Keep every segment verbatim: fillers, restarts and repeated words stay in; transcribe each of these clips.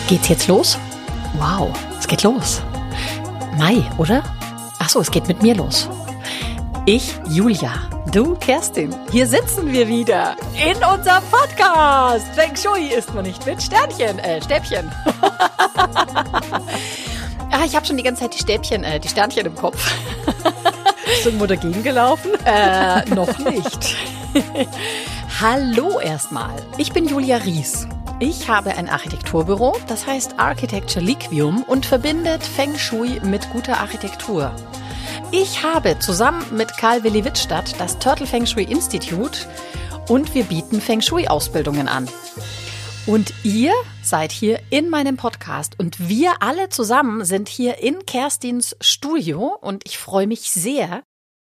Geht's jetzt los? Wow, es geht los. Mai, oder? Ach so, es geht mit mir los. Ich, Julia, du, Kerstin. Hier sitzen wir wieder in unserem Podcast. Feng Shui isst man nicht mit Sternchen, äh, Stäbchen. Ah, ich habe schon die ganze Zeit die Stäbchen, äh, die Sternchen im Kopf. Bist du irgendwo dagegen gelaufen? Äh, noch nicht. Hallo erstmal. Ich bin Julia Ries. Ich habe ein Architekturbüro, das heißt Architecture Liquium und verbindet Feng Shui mit guter Architektur. Ich habe zusammen mit Karl Willi Wittstadt das Turtle Feng Shui Institute und wir bieten Feng Shui Ausbildungen an. Und ihr seid hier in meinem Podcast und wir alle zusammen sind hier in Kerstins Studio und ich freue mich sehr.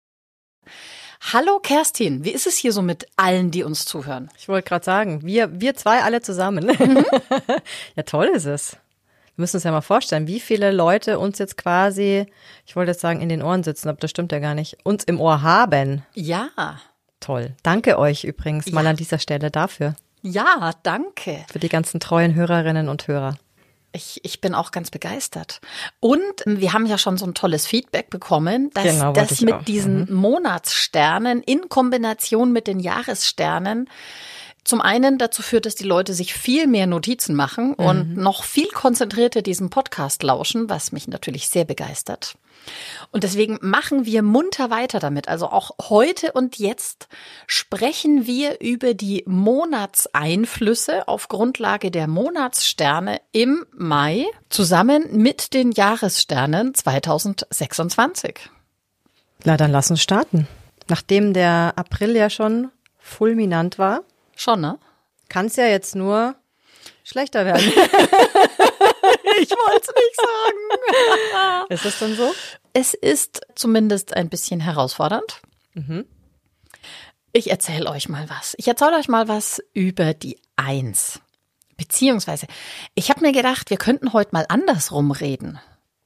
Hallo Kerstin, wie ist es hier so mit allen, die uns zuhören? Ich wollte gerade sagen, wir, wir zwei alle zusammen. Mhm. Ja, toll ist es. Wir müssen uns ja mal vorstellen, wie viele Leute uns jetzt quasi, ich wollte jetzt sagen, in den Ohren sitzen, aber das stimmt ja gar nicht, uns im Ohr haben. Ja. Toll. Danke euch übrigens mal ja. an dieser Stelle dafür. Ja, danke. Für die ganzen treuen Hörerinnen und Hörer. Ich, ich bin auch ganz begeistert. Und wir haben ja schon so ein tolles Feedback bekommen, dass genau, das mit auch. diesen mhm. Monatssternen in Kombination mit den Jahressternen zum einen dazu führt, dass die Leute sich viel mehr Notizen machen mhm. und noch viel konzentrierter diesen Podcast lauschen, was mich natürlich sehr begeistert. Und deswegen machen wir munter weiter damit. Also auch heute und jetzt sprechen wir über die Monatseinflüsse auf Grundlage der Monatssterne im Mai zusammen mit den Jahressternen zwanzig sechsundzwanzig. Na, dann lass uns starten. Nachdem der April ja schon fulminant war. Schon, ne? Kann es ja jetzt nur schlechter werden. Ich wollte es nicht sagen. Ist es denn so? Es ist zumindest ein bisschen herausfordernd. Mhm. Ich erzähle euch mal was. Ich erzähle euch mal was über die Eins. Beziehungsweise, ich habe mir gedacht, wir könnten heute mal andersrum reden.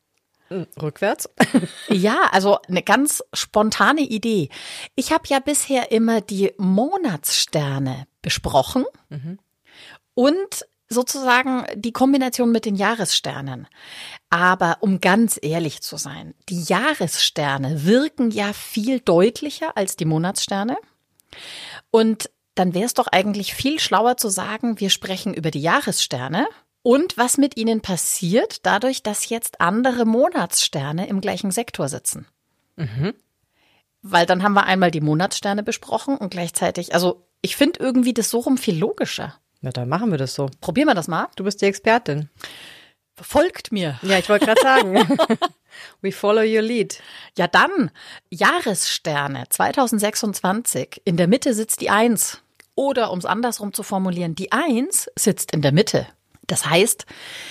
Rückwärts? Ja, also eine ganz spontane Idee. Ich habe ja bisher immer die Monatssterne besprochen mhm. und sozusagen die Kombination mit den Jahressternen. Aber um ganz ehrlich zu sein, die Jahressterne wirken ja viel deutlicher als die Monatssterne. Und dann wäre es doch eigentlich viel schlauer zu sagen, wir sprechen über die Jahressterne und was mit ihnen passiert, dadurch, dass jetzt andere Monatssterne im gleichen Sektor sitzen. Mhm. Weil dann haben wir einmal die Monatssterne besprochen und gleichzeitig, also ich finde irgendwie das so rum viel logischer. Na, dann machen wir das so. Probieren wir das mal. Du bist die Expertin. Folgt mir. Ja, ich wollte gerade sagen. We follow your lead. Ja, dann Jahressterne zwanzig sechsundzwanzig. In der Mitte sitzt die Eins. Oder um es andersrum zu formulieren, die Eins sitzt in der Mitte. Das heißt,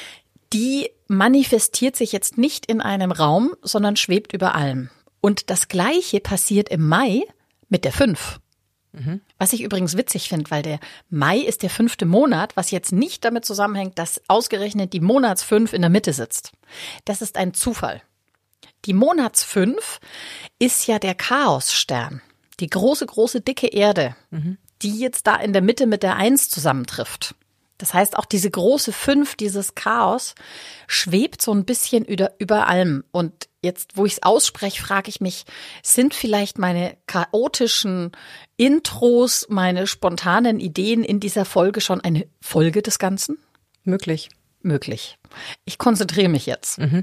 die manifestiert sich jetzt nicht in einem Raum, sondern schwebt über allem. Und das Gleiche passiert im Mai mit der Fünf. Mhm. Was ich übrigens witzig finde, weil der Mai ist der fünfte Monat, was jetzt nicht damit zusammenhängt, dass ausgerechnet die Monatsfünf in der Mitte sitzt. Das ist ein Zufall. Die Monatsfünf ist ja der Chaosstern, die große, große, dicke Erde, mhm. die jetzt da in der Mitte mit der Eins zusammentrifft. Das heißt, auch diese große Fünf, dieses Chaos, schwebt so ein bisschen über, über allem. Und jetzt, wo ich es ausspreche, frage ich mich, sind vielleicht meine chaotischen Intros, meine spontanen Ideen in dieser Folge schon eine Folge des Ganzen? Möglich. Möglich. Ich konzentriere mich jetzt. Mhm.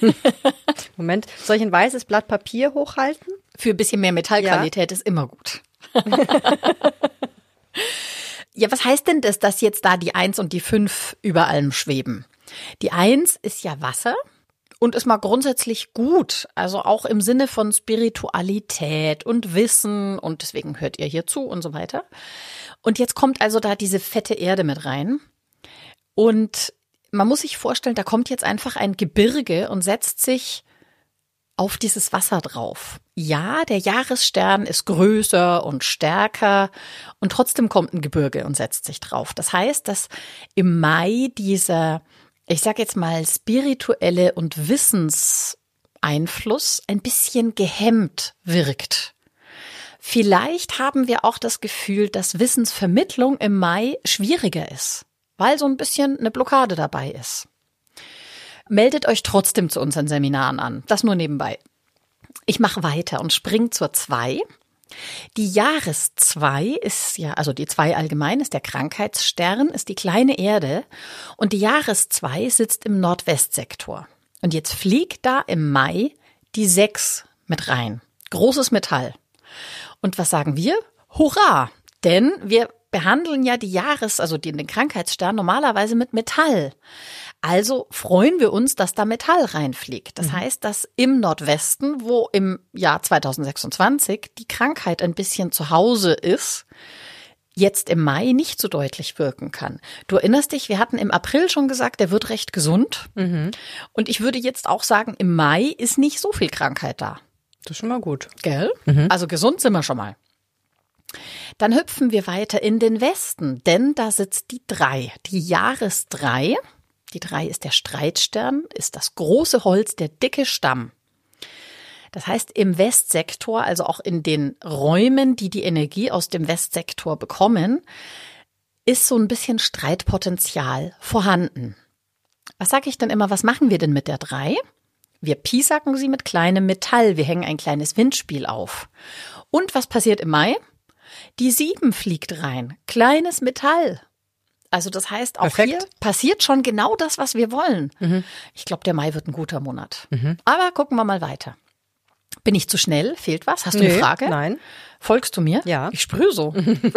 Moment, soll ich ein weißes Blatt Papier hochhalten? Für ein bisschen mehr Metallqualität ja. Ist immer gut. Ja, was heißt denn das, dass jetzt da die Eins und die Fünf über allem schweben? Die Eins ist ja Wasser und ist mal grundsätzlich gut, also auch im Sinne von Spiritualität und Wissen und deswegen hört ihr hier zu und so weiter. Und jetzt kommt also da diese fette Erde mit rein und man muss sich vorstellen, da kommt jetzt einfach ein Gebirge und setzt sich auf dieses Wasser drauf. Ja, der Jahresstern ist größer und stärker und trotzdem kommt ein Gebirge und setzt sich drauf. Das heißt, dass im Mai dieser, ich sage jetzt mal, spirituelle und Wissenseinfluss ein bisschen gehemmt wirkt. Vielleicht haben wir auch das Gefühl, dass Wissensvermittlung im Mai schwieriger ist. weil so ein bisschen eine Blockade dabei ist. Meldet euch trotzdem zu unseren Seminaren an. Das nur nebenbei. Ich mache weiter und springe zur zwei. Die Jahres zwei ist ja, also die zwei allgemein ist der Krankheitsstern, ist die kleine Erde. Und die Jahres zwei sitzt im Nordwestsektor. Und jetzt fliegt da im Mai die sechs mit rein. Großes Metall. Und was sagen wir? Hurra! Denn wir behandeln ja die Jahres-, also den Krankheitsstern normalerweise mit Metall. Also freuen wir uns, dass da Metall reinfliegt. Das mhm. heißt, dass im Nordwesten, wo im Jahr zwanzig sechsundzwanzig die Krankheit ein bisschen zu Hause ist, jetzt im Mai nicht so deutlich wirken kann. Du erinnerst dich, wir hatten im April schon gesagt, der wird recht gesund. Mhm. Und ich würde jetzt auch sagen, im Mai ist nicht so viel Krankheit da. Das ist schon mal gut. Gell? Mhm. Also gesund sind wir schon mal. Dann hüpfen wir weiter in den Westen, denn da sitzt die drei, die Jahres drei. Die drei ist der Streitstern, ist das große Holz, der dicke Stamm. Das heißt, im Westsektor, also auch in den Räumen, die die Energie aus dem Westsektor bekommen, ist so ein bisschen Streitpotenzial vorhanden. Was sage ich denn immer, was machen wir denn mit der drei? Wir piesacken sie mit kleinem Metall, wir hängen ein kleines Windspiel auf. Und was passiert im Mai? Die sieben fliegt rein, kleines Metall. Also das heißt, auch Perfekt. Hier passiert schon genau das, was wir wollen. Mhm. Ich glaube, der Mai wird ein guter Monat. Mhm. Aber gucken wir mal weiter. Bin ich zu schnell? Fehlt was? Hast du Nö, eine Frage? Nein. Folgst du mir? Ja. Ich sprühe so.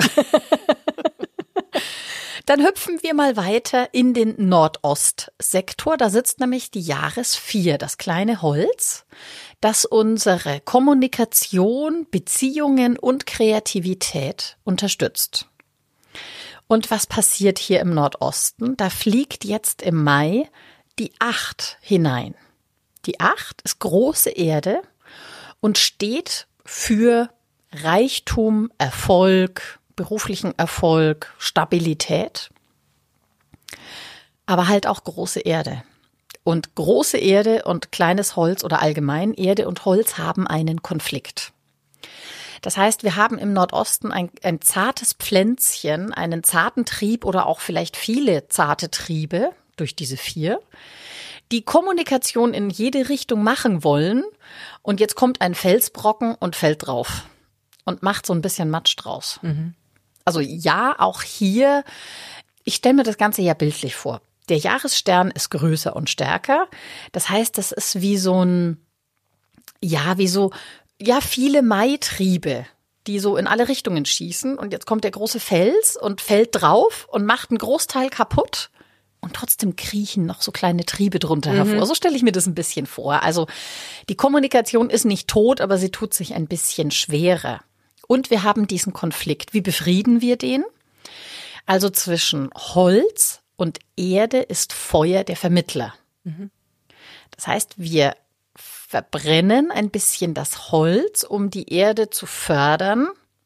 Dann hüpfen wir mal weiter in den Nordostsektor. Da sitzt nämlich die Jahres vier, das kleine Holz, das unsere Kommunikation, Beziehungen und Kreativität unterstützt. Und was passiert hier im Nordosten? Da fliegt jetzt im Mai die acht hinein. Die acht ist große Erde und steht für Reichtum, Erfolg, beruflichen Erfolg, Stabilität, aber halt auch große Erde. Und große Erde und kleines Holz oder allgemein Erde und Holz haben einen Konflikt. Das heißt, wir haben im Nordosten ein, ein zartes Pflänzchen, einen zarten Trieb oder auch vielleicht viele zarte Triebe durch diese vier, die Kommunikation in jede Richtung machen wollen. Und jetzt kommt ein Felsbrocken und fällt drauf und macht so ein bisschen Matsch draus. Mhm. Also ja, auch hier, ich stelle mir das Ganze ja bildlich vor. Der Jahresstern ist größer und stärker. Das heißt, das ist wie so ein, ja, wie so, ja, viele Maitriebe, die so in alle Richtungen schießen. Und jetzt kommt der große Fels und fällt drauf und macht einen Großteil kaputt. Und trotzdem kriechen noch so kleine Triebe drunter mhm. hervor. So stelle ich mir das ein bisschen vor. Also die Kommunikation ist nicht tot, aber sie tut sich ein bisschen schwerer. Und wir haben diesen Konflikt. Wie befrieden wir den? Also zwischen Holz und Erde ist Feuer der Vermittler. Mhm. Das heißt, wir verbrennen ein bisschen das Holz, um die Erde zu fördern.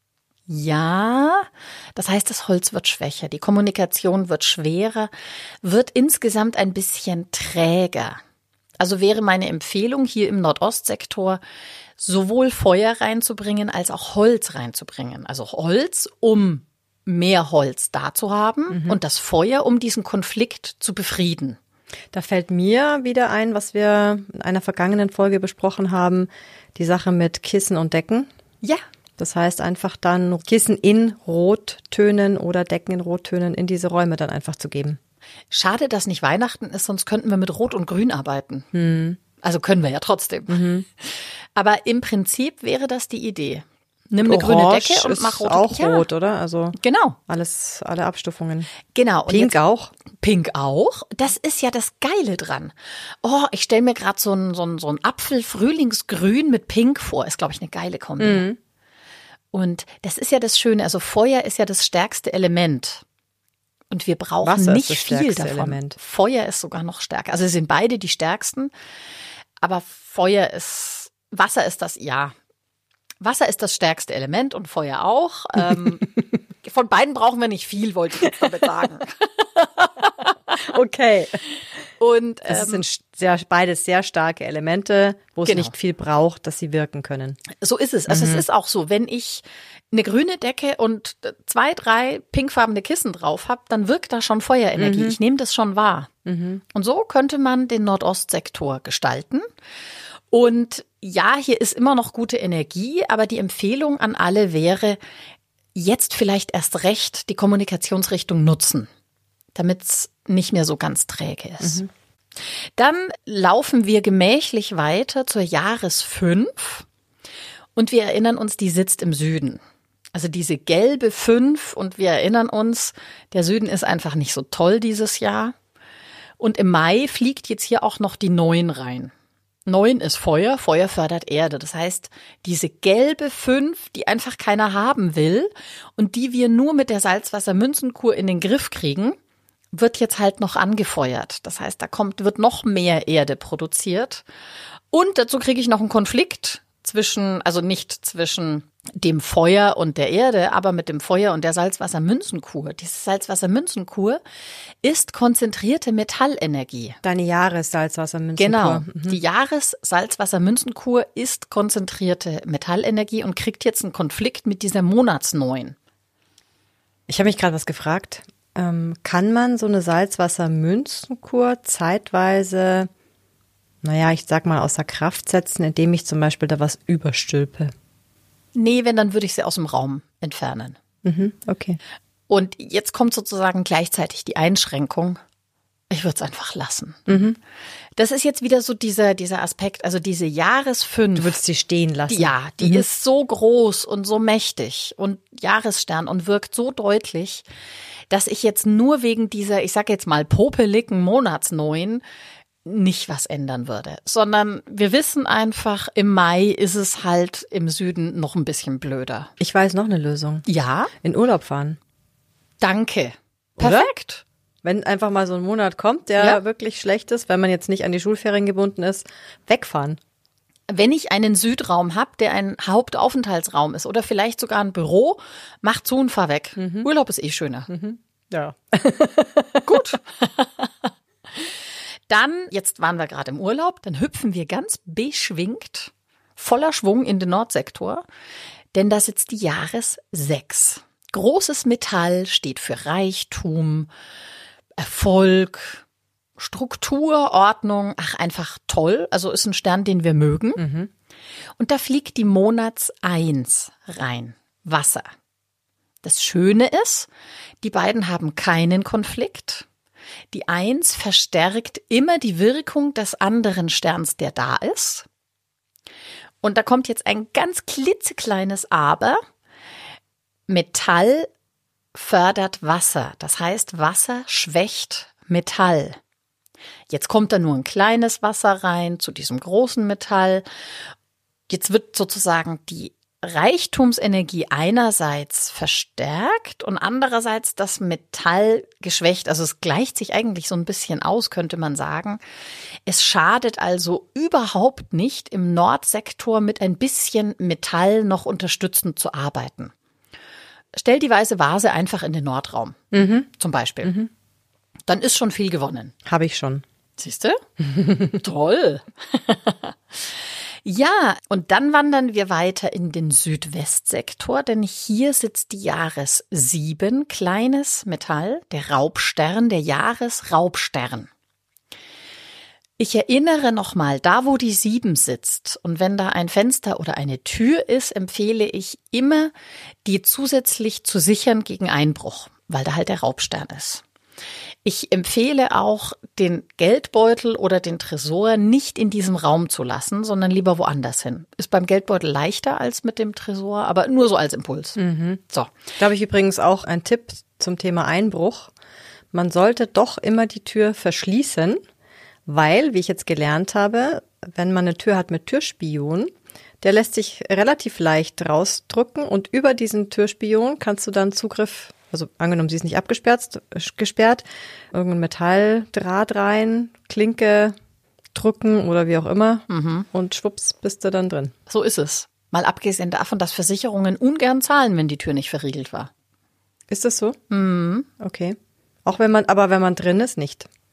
Ja, das heißt, das Holz wird schwächer, die Kommunikation wird schwerer, wird insgesamt ein bisschen träger. Also wäre meine Empfehlung hier im Nordostsektor, sowohl Feuer reinzubringen als auch Holz reinzubringen. Also Holz, um mehr Holz da zu haben mhm. und das Feuer, um diesen Konflikt zu befrieden. Da fällt mir wieder ein, was wir in einer vergangenen Folge besprochen haben, die Sache mit Kissen und Decken. Ja. Das heißt einfach dann Kissen in Rottönen oder Decken in Rottönen in diese Räume dann einfach zu geben. Schade, dass nicht Weihnachten ist, sonst könnten wir mit Rot und Grün arbeiten. Hm. Also können wir ja trotzdem. Mhm. Aber im Prinzip wäre das die Idee. Nimm eine grüne Decke und mach rot. Auch ja. Rot, oder? Also genau. Alles, alle Abstufungen. Genau. Und Pink auch. Pink auch. Das ist ja das Geile dran. Oh, ich stelle mir gerade so ein, so ein, so ein Apfel-Frühlingsgrün mit Pink vor. Ist, glaube ich, eine geile Kombi. Mhm. Und das ist ja das Schöne. Also Feuer ist ja das stärkste Element. Und wir brauchen Wasser nicht ist das viel stärkste davon. Element. Feuer ist sogar noch stärker. Also sind beide die stärksten. Aber Feuer ist, Wasser ist das, ja. Wasser ist das stärkste Element und Feuer auch. Ähm, von beiden brauchen wir nicht viel, wollte ich jetzt damit sagen. Okay. Und Das ähm, sind sehr, beides sehr starke Elemente, wo es Genau. nicht viel braucht, dass sie wirken können. so ist es. Also Mhm. es ist auch so, wenn ich eine grüne Decke und zwei, drei pinkfarbene Kissen drauf habe, dann wirkt da schon Feuerenergie. Mhm. Ich nehme das schon wahr. Mhm. Und so könnte man den Nordostsektor gestalten. Und ja, hier ist immer noch gute Energie, aber die Empfehlung an alle wäre, jetzt vielleicht erst recht die Kommunikationsrichtung nutzen, damit es nicht mehr so ganz träge ist. Mhm. Dann laufen wir gemächlich weiter zur Jahres fünf und wir erinnern uns, die sitzt im Süden. Also diese gelbe fünf und wir erinnern uns, der Süden ist einfach nicht so toll dieses Jahr. Und im Mai fliegt jetzt hier auch noch die neun rein. neun ist Feuer, Feuer fördert Erde. Das heißt, diese gelbe fünf, die einfach keiner haben will und die wir nur mit der Salzwassermünzenkur in den Griff kriegen, wird jetzt halt noch angefeuert. Das heißt, da kommt, wird noch mehr Erde produziert. Und dazu kriege ich noch einen Konflikt zwischen, also nicht zwischen dem Feuer und der Erde, aber mit dem Feuer und der Salzwassermünzenkur. Diese Salzwassermünzenkur ist konzentrierte Metallenergie. Deine Jahressalzwassermünzenkur. Genau. Mhm. Die Jahres-Salzwassermünzenkur ist konzentrierte Metallenergie und kriegt jetzt einen Konflikt mit dieser Monatsneun. Ich habe mich gerade was gefragt. Ähm, kann man so eine Salzwassermünzenkur zeitweise, naja, ich sag mal, außer Kraft setzen, indem ich zum Beispiel da was überstülpe? Nee, wenn, dann würde ich sie aus dem Raum entfernen. Mhm, okay. Und jetzt kommt sozusagen gleichzeitig die Einschränkung. Ich würde es einfach lassen. Mhm. Das ist jetzt wieder so dieser, dieser Aspekt, also diese Jahresfünf. Du würdest sie stehen lassen. Die, ja, die Mhm. ist so groß und so mächtig und Jahresstern und wirkt so deutlich, dass ich jetzt nur wegen dieser, ich sage jetzt mal, popeligen Monatsneun nicht was ändern würde, sondern wir wissen einfach, im Mai ist es halt im Süden noch ein bisschen blöder. Ich weiß noch eine Lösung. Ja, In Urlaub fahren. danke. Oder? Perfekt. Wenn einfach mal so ein Monat kommt, der Ja. wirklich schlecht ist, wenn man jetzt nicht an die Schulferien gebunden ist, wegfahren. Wenn ich einen Südraum habe, der ein Hauptaufenthaltsraum ist oder vielleicht sogar ein Büro, mach zu und fahr weg. Urlaub ist eh schöner. Ja. Gut. Dann, jetzt waren wir gerade im Urlaub, dann hüpfen wir ganz beschwingt, voller Schwung in den Nordsektor, denn da sitzt die Jahres sechs. Großes Metall steht für Reichtum, Erfolg, Struktur, Ordnung, ach einfach toll, also ist ein Stern, den wir mögen. Mhm. Und da fliegt die Monats eins rein, Wasser. Das Schöne ist, die beiden haben keinen Konflikt. Die Eins verstärkt immer die Wirkung des anderen Sterns, der da ist. Und da kommt jetzt ein ganz klitzekleines Aber. Metall fördert Wasser. Das heißt, Wasser schwächt Metall. Jetzt kommt da nur ein kleines Wasser rein zu diesem großen Metall. Jetzt wird sozusagen die Reichtumsenergie einerseits verstärkt und andererseits das Metall geschwächt. Also es gleicht sich eigentlich so ein bisschen aus, könnte man sagen. Es schadet also überhaupt nicht, im Nordsektor mit ein bisschen Metall noch unterstützend zu arbeiten. Stell die weiße Vase einfach in den Nordraum, Mhm. zum Beispiel. Mhm. Dann ist schon viel gewonnen. Habe ich schon. Siehst du? Toll. Ja, und dann wandern wir weiter in den Südwestsektor, denn hier sitzt die Jahres sieben, kleines Metall, der Raubstern, der Jahresraubstern. Ich erinnere nochmal, da wo die sieben sitzt und wenn da ein Fenster oder eine Tür ist, empfehle ich immer, die zusätzlich zu sichern gegen Einbruch, weil da halt der Raubstern ist. Ich empfehle auch, den Geldbeutel oder den Tresor nicht in diesem Raum zu lassen, sondern lieber woanders hin. Ist beim Geldbeutel leichter als mit dem Tresor, aber nur so als Impuls. Mhm. So. Da habe ich übrigens auch einen Tipp zum Thema Einbruch. Man sollte doch immer die Tür verschließen, weil, wie ich jetzt gelernt habe, wenn man eine Tür hat mit Türspion, der lässt sich relativ leicht rausdrücken und über diesen Türspion kannst du dann Zugriff, also angenommen, sie ist nicht abgesperrt, gesperrt, irgendein Metalldraht rein, Klinke drücken oder wie auch immer Mhm. und schwupps bist du dann drin. So ist es. Mal abgesehen davon, dass Versicherungen ungern zahlen, wenn die Tür nicht verriegelt war. Ist das so? Mhm. Okay. Auch wenn man, aber wenn man drin ist, nicht.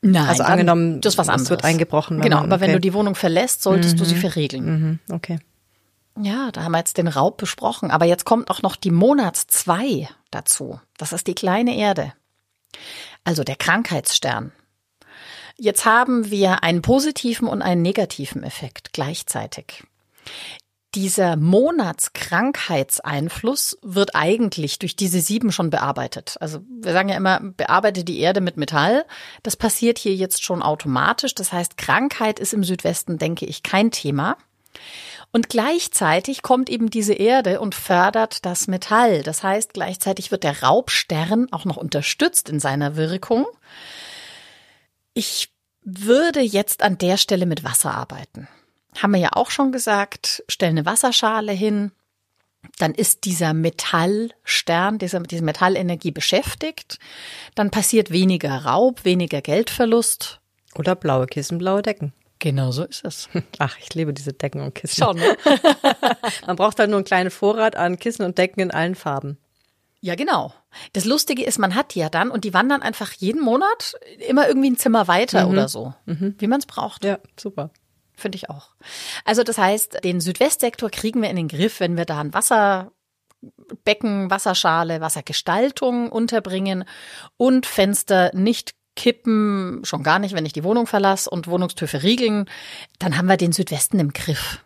Nein, also dann, angenommen, das ist was anderes. es wird eingebrochen. Genau, man, aber okay. wenn du die Wohnung verlässt, solltest mhm. du sie verriegeln. Mhm. Okay. Ja, da haben wir jetzt den Raub besprochen. Aber jetzt kommt auch noch die Monats zwei dazu. Das ist die kleine Erde. Also der Krankheitsstern. Jetzt haben wir einen positiven und einen negativen Effekt gleichzeitig. Dieser Monatskrankheitseinfluss wird eigentlich durch diese sieben schon bearbeitet. Also wir sagen ja immer, bearbeite die Erde mit Metall. Das passiert hier jetzt schon automatisch. Das heißt, Krankheit ist im Südwesten, denke ich, kein Thema. Und gleichzeitig kommt eben diese Erde und fördert das Metall. Das heißt, gleichzeitig wird der Raubstern auch noch unterstützt in seiner Wirkung. Ich würde jetzt an der Stelle mit Wasser arbeiten. Haben wir ja auch schon gesagt, stell eine Wasserschale hin, dann ist dieser Metallstern, diese, diese Metallenergie beschäftigt, dann passiert weniger Raub, weniger Geldverlust. Oder blaue Kissen, blaue Decken. Genau so ist es. Ach, ich liebe diese Decken und Kissen. Schon, ne? Man braucht halt nur einen kleinen Vorrat an Kissen und Decken in allen Farben. Ja, genau. Das Lustige ist, man hat die ja dann und die wandern einfach jeden Monat immer irgendwie ein Zimmer weiter mhm. oder so, mhm. wie man es braucht. Ja, super. Finde ich auch. Also das heißt, den Südwestsektor kriegen wir in den Griff, wenn wir da ein Wasserbecken, Wasserschale, Wassergestaltung unterbringen und Fenster nicht kippen, schon gar nicht, wenn ich die Wohnung verlasse und Wohnungstür verriegeln, dann haben wir den Südwesten im Griff.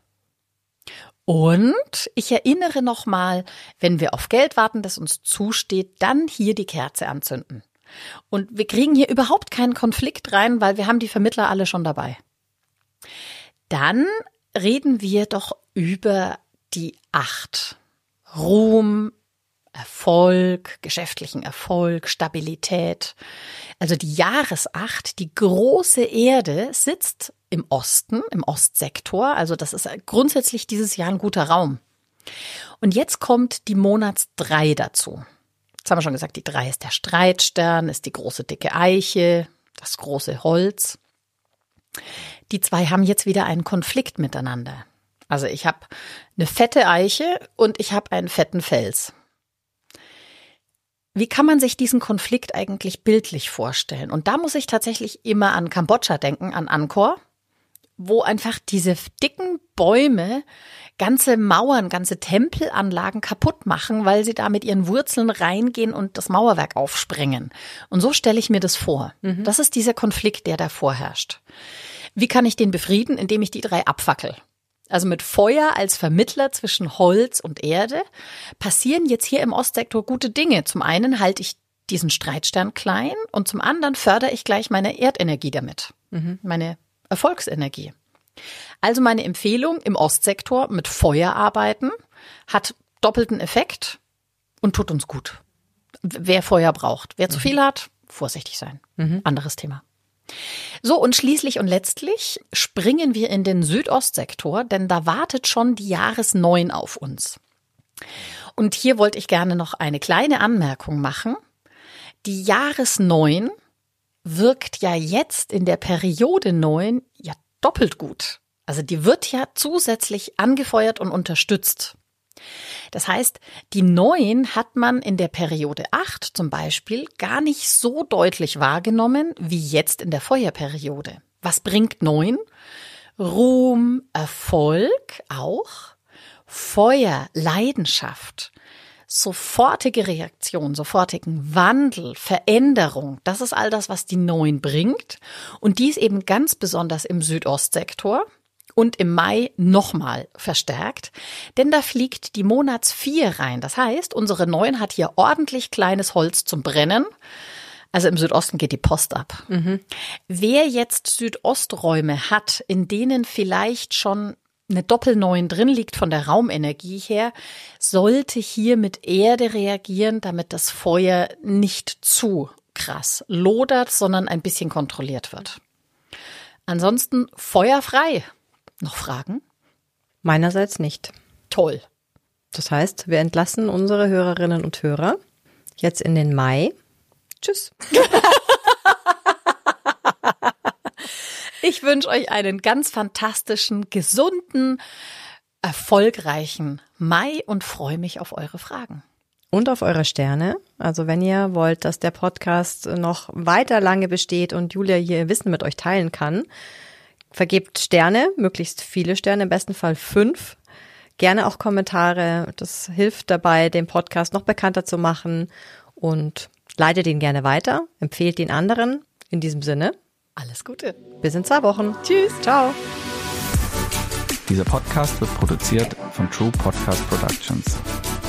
Und ich erinnere nochmal, wenn wir auf Geld warten, das uns zusteht, dann hier die Kerze anzünden. Und wir kriegen hier überhaupt keinen Konflikt rein, weil wir haben die Vermittler alle schon dabei. Dann reden wir doch über die Acht. Ruhm, Erfolg, geschäftlichen Erfolg, Stabilität. Also die Jahresacht, die große Erde, sitzt im Osten, im Ostsektor. Also das ist grundsätzlich dieses Jahr ein guter Raum. Und jetzt kommt die Monats drei dazu. Jetzt haben wir schon gesagt, die drei ist der Streitstern, ist die große dicke Eiche, das große Holz. Die zwei haben jetzt wieder einen Konflikt miteinander. Also ich habe eine fette Eiche und ich habe einen fetten Fels. Wie kann man sich diesen Konflikt eigentlich bildlich vorstellen? Und da muss ich tatsächlich immer an Kambodscha denken, an Angkor, wo einfach diese dicken Bäume ganze Mauern, ganze Tempelanlagen kaputt machen, weil sie da mit ihren Wurzeln reingehen und das Mauerwerk aufsprengen. Und so stelle ich mir das vor. Mhm. Das ist dieser Konflikt, der da vorherrscht. Wie kann ich den befrieden? Indem ich die drei abfackel. Also mit Feuer als Vermittler zwischen Holz und Erde passieren jetzt hier im Ostsektor gute Dinge. Zum einen halte ich diesen Streitstern klein und zum anderen fördere ich gleich meine Erdenergie damit, mhm. meine Erfolgsenergie. Also meine Empfehlung, im Ostsektor mit Feuer arbeiten, hat doppelten Effekt und tut uns gut. Wer Feuer braucht, wer mhm. zu viel hat, vorsichtig sein. Mhm. Anderes Thema. So, und schließlich und letztlich springen wir in den Südostsektor, denn da wartet schon die Jahresneun auf uns. Und hier wollte ich gerne noch eine kleine Anmerkung machen. Die Jahresneun wirkt ja jetzt in der Periode neun ja doppelt gut. Also die wird ja zusätzlich angefeuert und unterstützt. Das heißt, die neun hat man in der Periode acht zum Beispiel gar nicht so deutlich wahrgenommen wie jetzt in der Feuerperiode. Was bringt neun? Ruhm, Erfolg auch, Feuer, Leidenschaft, sofortige Reaktion, sofortigen Wandel, Veränderung. Das ist all das, was die neun bringt. Und dies eben ganz besonders im Südostsektor. Und im Mai nochmal verstärkt, denn da fliegt die Monats vier rein. Das heißt, unsere neun hat hier ordentlich kleines Holz zum Brennen. Also im Südosten geht die Post ab. Mhm. Wer jetzt Südosträume hat, in denen vielleicht schon eine Doppelneun drin liegt von der Raumenergie her, sollte hier mit Erde reagieren, damit das Feuer nicht zu krass lodert, sondern ein bisschen kontrolliert wird. Ansonsten feuerfrei. Noch Fragen? Meinerseits nicht. Toll. Das heißt, wir entlassen unsere Hörerinnen und Hörer jetzt in den Mai. Tschüss. Ich wünsche euch einen ganz fantastischen, gesunden, erfolgreichen Mai und freue mich auf eure Fragen. Und auf eure Sterne. Also wenn ihr wollt, dass der Podcast noch weiter lange besteht und Julia hier ihr Wissen mit euch teilen kann, vergebt Sterne, möglichst viele Sterne, im besten Fall fünf. Gerne auch Kommentare. Das hilft dabei, den Podcast noch bekannter zu machen. Und leitet ihn gerne weiter, empfehlt ihn anderen. In diesem Sinne, alles Gute. Bis in zwei Wochen. Tschüss. Ciao. Dieser Podcast wird produziert von True Podcast Productions.